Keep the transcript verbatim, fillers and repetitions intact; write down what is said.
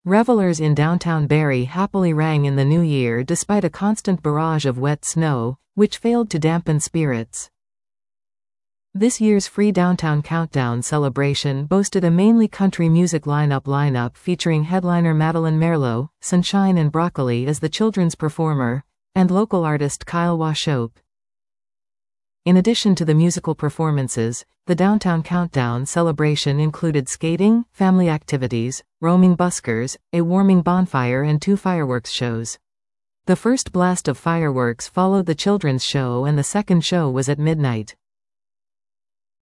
Revelers in downtown Barrie happily rang in the new year despite a constant barrage of wet snow, which failed to dampen spirits. This year's free Downtown Countdown celebration boasted a mainly country music lineup lineup featuring headliner Madeline Merlo, Sunshine and Broccoli as the children's performer, and local artist Kyle Washope. In addition to the musical performances, the Downtown Countdown celebration included skating, family activities, roaming buskers, a warming bonfire and two fireworks shows. The first blast of fireworks followed the children's show and the second show was at midnight.